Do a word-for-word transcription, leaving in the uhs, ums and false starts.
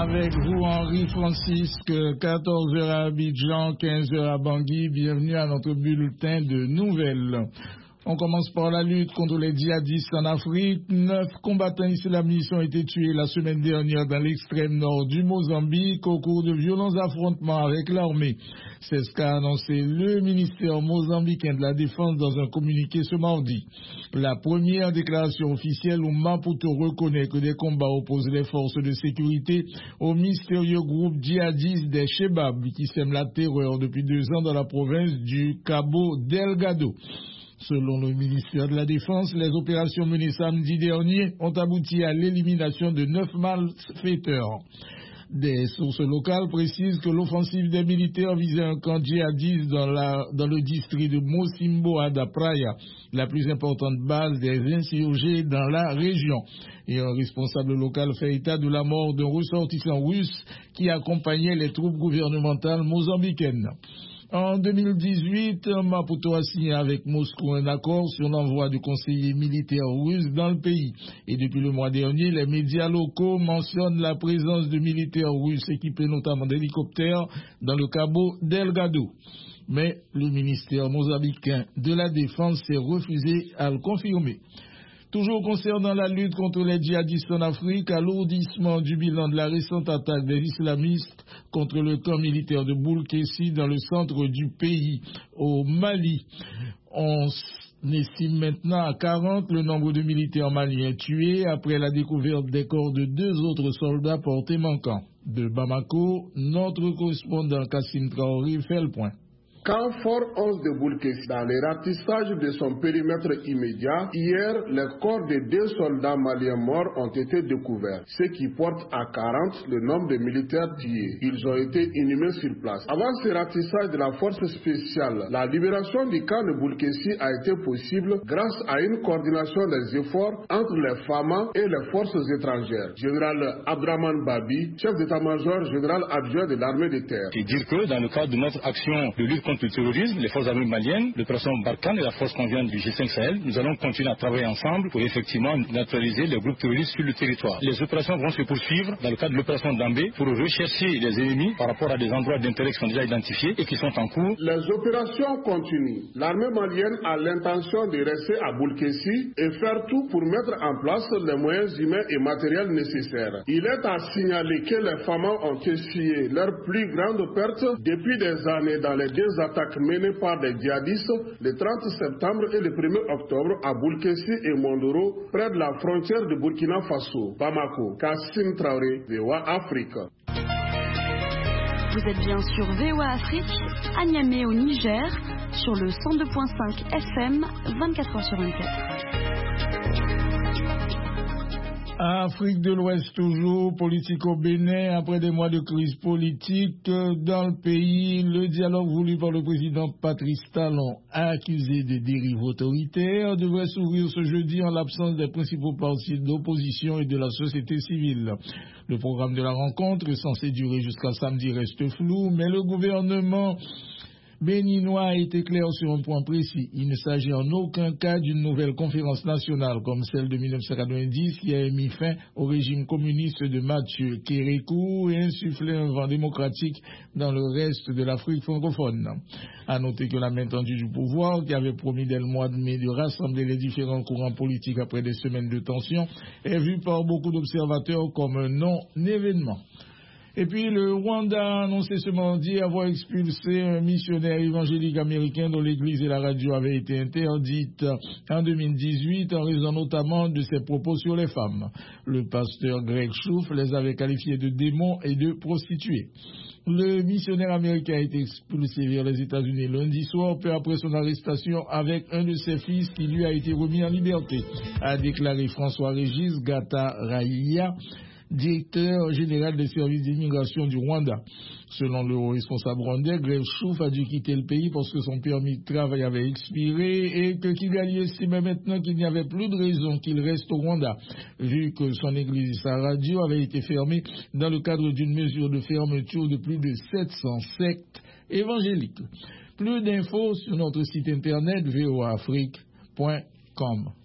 Avec vous, Henri Francisque, quatorze heures à Abidjan, quinze heures à Bangui. Bienvenue à notre bulletin de nouvelles. On commence par la lutte contre les djihadistes en Afrique. Neuf combattants islamistes ont été tués la semaine dernière dans l'extrême nord du Mozambique au cours de violents affrontements avec l'armée. C'est ce qu'a annoncé le ministère mozambicain de la Défense dans un communiqué ce mardi. La première déclaration officielle où Maputo reconnaît que des combats opposent les forces de sécurité au mystérieux groupe djihadiste des Chebab qui sème la terreur depuis deux ans dans la province du Cabo Delgado. Selon le ministère de la Défense, les opérations menées samedi dernier ont abouti à l'élimination de neuf malfaiteurs. Des sources locales précisent que l'offensive des militaires visait un camp djihadiste dans, la, dans le district de Mocimboa da Praia, la plus importante base des insurgés dans la région. Et un responsable local fait état de la mort d'un ressortissant russe qui accompagnait les troupes gouvernementales mozambicaines. En deux mille dix-huit, Maputo a signé avec Moscou un accord sur l'envoi du conseiller militaire russe dans le pays. Et depuis le mois dernier, les médias locaux mentionnent la présence de militaires russes équipés notamment d'hélicoptères dans le Cabo Delgado. Mais le ministère mozambicain de la Défense s'est refusé à le confirmer. Toujours concernant la lutte contre les djihadistes en Afrique, alourdissement du bilan de la récente attaque des islamistes contre le camp militaire de Boulkessi dans le centre du pays, au Mali. On estime maintenant à quarante le nombre de militaires maliens tués après la découverte des corps de deux autres soldats portés manquants. De Bamako, notre correspondant Kassim Traoré fait le point. Camp Fort onze de Boulkessi, dans le ratissage de son périmètre immédiat, hier, les corps de deux soldats maliens morts ont été découverts, ce qui porte à quarante le nombre de militaires tués. Ils ont été inhumés sur place. Avant ce ratissage de la force spéciale, la libération du camp de Boulkessi a été possible grâce à une coordination des efforts entre les F A M A et les forces étrangères. Général Abdraman Babi, chef d'état-major général adjoint de l'armée de terre. Et dire que dans le cadre de notre action de lutte contre le terrorisme, les forces armées maliennes, l'opération Barkhane et la force conjointe du G cinq Sahel, nous allons continuer à travailler ensemble pour effectivement neutraliser les groupes terroristes sur le territoire. Les opérations vont se poursuivre dans le cadre de l'opération Dambé pour rechercher les ennemis par rapport à des endroits d'intérêt qui sont déjà identifiés et qui sont en cours. Les opérations continuent. L'armée malienne a l'intention de rester à Boulkessi et faire tout pour mettre en place les moyens humains et matériels nécessaires. Il est à signaler que les F A M A ont essuyé leur plus grande perte depuis des années dans les deux attaques menées par des djihadistes le trente septembre et le premier octobre à Boulkessi et Mondoro, près de la frontière de Burkina Faso. Bamako, Kassim Traoré, V O A Afrique. Vous êtes bien sur V O A Afrique, à Niamey au Niger, sur le cent deux virgule cinq F M, vingt-quatre heures sur vingt-quatre. Afrique de l'Ouest toujours, politique au Bénin, après des mois de crise politique dans le pays, le dialogue voulu par le président Patrice Talon, accusé de dérive autoritaire, devrait s'ouvrir ce jeudi en l'absence des principaux partis d'opposition et de la société civile. Le programme de la rencontre, censé durer jusqu'à samedi, reste flou, mais le gouvernement béninois a été clair sur un point précis. Il ne s'agit en aucun cas d'une nouvelle conférence nationale comme celle de mille neuf cent quatre-vingt-dix qui a mis fin au régime communiste de Mathieu Kérékou et insufflé un vent démocratique dans le reste de l'Afrique francophone. À noter que la main tendue du pouvoir, qui avait promis dès le mois de mai de rassembler les différents courants politiques après des semaines de tension, est vue par beaucoup d'observateurs comme un non-événement. Et puis le Rwanda a annoncé ce mardi avoir expulsé un missionnaire évangélique américain dont l'église et la radio avaient été interdites en deux mille dix-huit en raison notamment de ses propos sur les femmes. Le pasteur Greg Schuff les avait qualifiés de démons et de prostituées. Le missionnaire américain a été expulsé vers les États-Unis lundi soir, peu après son arrestation avec un de ses fils qui lui a été remis en liberté, a déclaré François-Régis Gataraia, directeur général des services d'immigration du Rwanda. Selon le responsable rwandais, Greg Schuff a dû quitter le pays parce que son permis de travail avait expiré et que Kigali estimait maintenant qu'il n'y avait plus de raison qu'il reste au Rwanda, vu que son église et sa radio avaient été fermées dans le cadre d'une mesure de fermeture de plus de sept cents sectes évangéliques. Plus d'infos sur notre site internet v o a afrique point com.